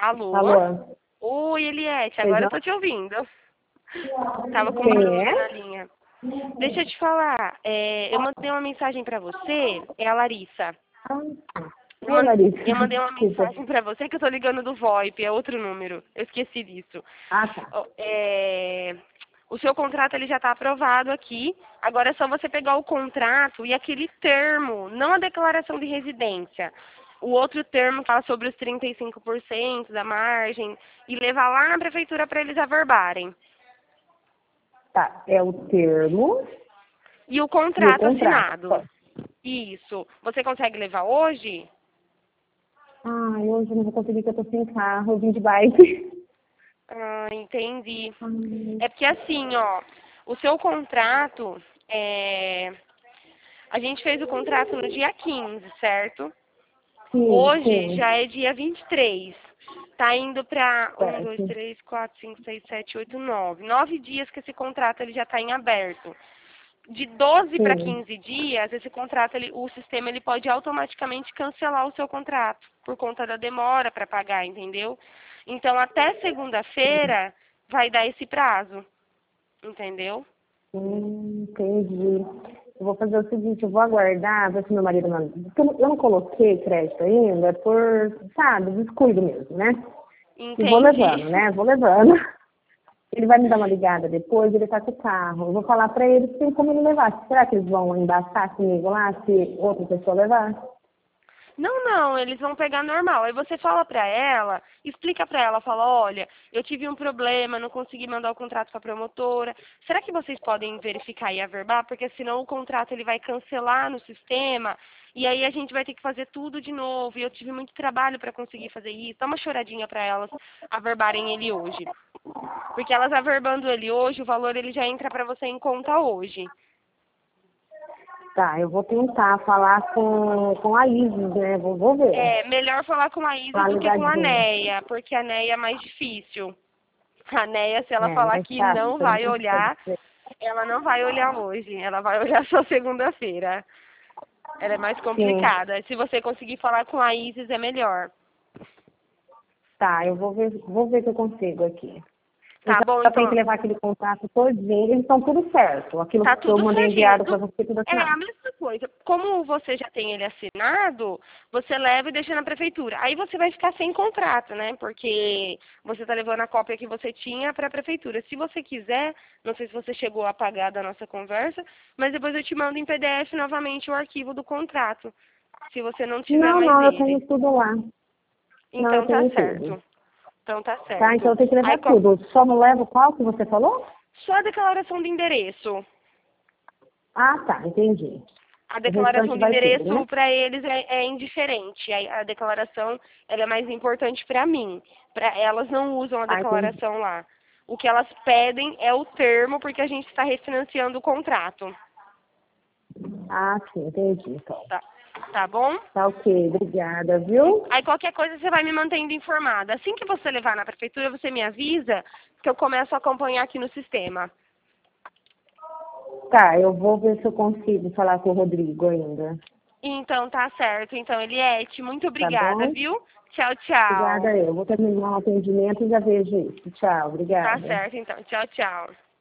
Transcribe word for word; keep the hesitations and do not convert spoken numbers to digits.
Alô? Alô? Oi, Eliette, Pois agora eu não? tô te ouvindo. Tava com Quem barulho é? na linha. Deixa eu te falar, é, eu mandei uma mensagem pra você, é a Larissa. Ah, tá. Eu, Oi, man- Larissa. eu mandei uma Desculpa. mensagem pra você que eu tô ligando do VoIP, é outro número. Eu esqueci disso. Ah, tá. Ó, é, o seu contrato ele já está aprovado aqui. Agora é só você pegar o contrato e aquele termo, não a declaração de residência. O outro termo fala sobre os trinta e cinco por cento da margem e levar lá na prefeitura para eles averbarem. Tá, é o termo E o e o contrato contrato. assinado. Isso. Você consegue levar hoje? Ai, hoje eu não vou conseguir porque eu tô sem carro, eu vim de bike. Ah, entendi. Ai, É porque assim, ó, o seu contrato, é... a gente fez o contrato no dia quinze, certo? sim, Hoje sim, já é dia vinte e três. Tá indo para um, dois, certo. três, quatro, cinco, seis, sete, oito, nove. Nove dias que esse contrato ele já está em aberto. De doze para Sim. quinze dias, esse contrato, ele, o sistema ele pode automaticamente cancelar o seu contrato por conta da demora para pagar, entendeu? Então, até segunda-feira vai dar esse prazo, entendeu? Hum, entendi. Eu vou fazer o seguinte, eu vou aguardar, ver se meu marido manda. Porque eu não eu não coloquei crédito ainda por, sabe, descuido mesmo, né? E vou Entendi. levando, né? Vou levando. Ele vai me dar uma ligada depois, ele tá com o carro. Eu vou falar pra ele se tem como ele levar. Será que eles vão embaçar comigo lá se outra pessoa levar? Não, não, eles vão pegar normal. Aí você fala pra ela, explica pra ela, fala, olha, eu tive um problema, não consegui mandar o contrato pra promotora. Será que vocês podem verificar e averbar? Porque senão o contrato ele vai cancelar no sistema e aí a gente vai ter que fazer tudo de novo. E eu tive muito trabalho pra conseguir fazer isso. Dá uma choradinha pra elas averbarem ele hoje. Porque elas averbando ele hoje, o valor ele já entra pra você em conta hoje. Tá, eu vou tentar falar com, com a Isis, né? Vou, vou ver. É melhor falar com a Isis Falar do que com a ligadinha. Neia, porque a Neia é mais difícil. A Neia, se ela É, falar mais que fácil, não né? vai olhar, ela não vai olhar hoje. Ela vai olhar só segunda-feira. Ela é mais Sim, complicada. Se você conseguir falar com a Isis, é melhor. tá, eu vou ver, vou ver se eu consigo aqui. Tá Então, bom, eu tenho que então. levar aquele contato todinho, eles estão tudo certo. Aquilo Tá que eu tudo mandei certinho. enviado Do- para você, tudo É a assinado. mesma coisa. Como você já tem ele assinado, você leva e deixa na prefeitura. Aí você vai ficar sem contrato, né? Porque você tá levando a cópia que você tinha para a prefeitura. Se você quiser, não sei se você chegou a apagar da nossa conversa, mas depois eu te mando em P D F novamente o arquivo do contrato, se você não tiver Não, mais não, eu ele. tenho tudo lá. Não, eu Então tá tenho tudo. certo. Então tá Tá, então certo. eu tenho que Aí levar co- tudo. Só não levo qual que você falou? só a declaração de endereço. Ah, tá, entendi. A O declaração restante de vai tudo, endereço né? para eles é, é indiferente. A, a declaração ela é mais importante para mim. Para elas não usam a Ah, entendi. declaração lá. O que elas pedem é o termo porque a gente está refinanciando o contrato. Ah, sim, entendi, então. Tá, tá bom? Tá ok, obrigada, viu? Aí qualquer coisa você vai me mantendo informada. Assim que você levar na prefeitura, você me avisa que eu começo a acompanhar aqui no sistema. Tá, eu vou ver se eu consigo falar com o Rodrigo ainda. Então tá certo. Então, Eliette, muito Tá obrigada, bom? viu? Tchau, tchau. Obrigada eu. Vou terminar o atendimento e já vejo isso. Tchau, Tá obrigada. certo, então. Tchau, tchau.